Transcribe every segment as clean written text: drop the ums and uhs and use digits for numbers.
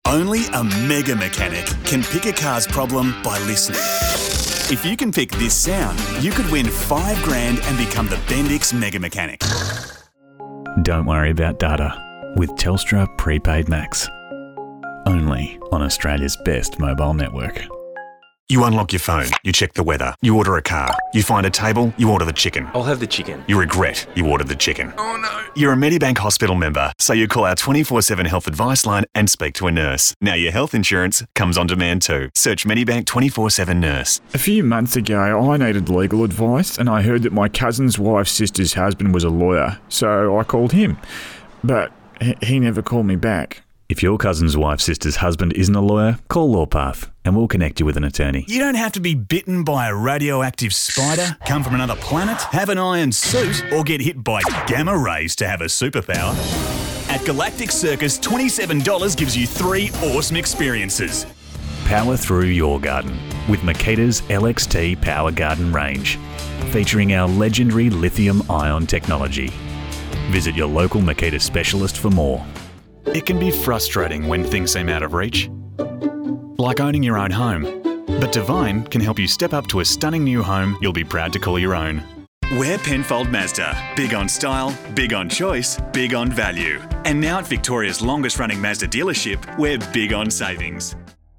Only a mega mechanic can pick a car's problem by listening. If you can pick this sound, you could win $5,000 and become the Bendix Mega Mechanic. Don't worry about data with Telstra Prepaid Max. Only on Australia's best mobile network. You unlock your phone, you check the weather, you order a car, you find a table, you order the chicken. I'll have the chicken. You regret you ordered the chicken. Oh no. You're a Medibank Hospital member, so you call our 24/7 health advice line and speak to a nurse. Now your health insurance comes on demand too. Search Medibank 24/7 nurse. A few months ago, I needed legal advice and I heard that my cousin's wife's sister's husband was a lawyer, so I called him. But he never called me back. If your cousin's wife's sister's husband isn't a lawyer, call Lawpath and we'll connect you with an attorney. You don't have to be bitten by a radioactive spider, come from another planet, have an iron suit, or get hit by gamma rays to have a superpower. At Galactic Circus, $27 gives you 3 awesome experiences. Power through your garden with Makita's LXT Power Garden range, featuring our legendary lithium-ion technology. Visit your local Makita specialist for more. It can be frustrating when things seem out of reach, like owning your own home. But Divine can help you step up to a stunning new home you'll be proud to call your own. We're Penfold Mazda. Big on style, big on choice, big on value. And now at Victoria's longest running Mazda dealership, we're big on savings.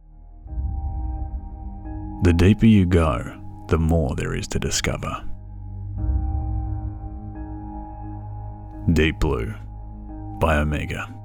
The deeper you go, the more there is to discover. Deep Blue by Omega.